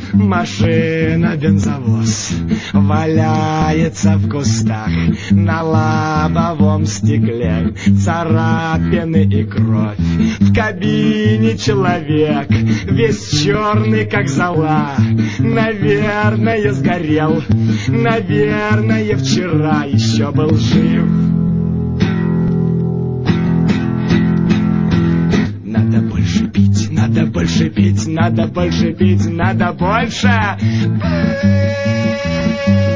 Машина, бензовоз валяется в кустах, на лобовом стекле царапины и кровь. В кабине человек, весь черный, как зола. Наверное, сгорел, наверное, вчера еще был жив. Надо больше пить, надо больше пить, надо больше пить, надо больше.